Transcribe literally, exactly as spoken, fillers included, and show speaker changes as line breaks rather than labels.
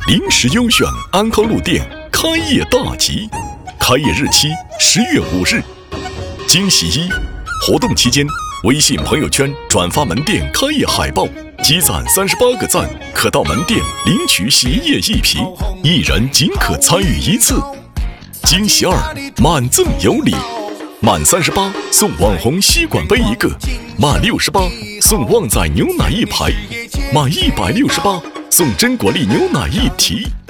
临时优选安康路店开业大吉，开业日期十月五日。惊喜一，活动期间微信朋友圈转发门店开业海报，积攒三十八个赞，可到门店领取洗衣液一瓶，一人仅可参与一次。惊喜二，满赠有礼，满三十八送网红吸管杯一个，满六十八送旺仔牛奶一排，满一百六十八送真果粒牛奶一提。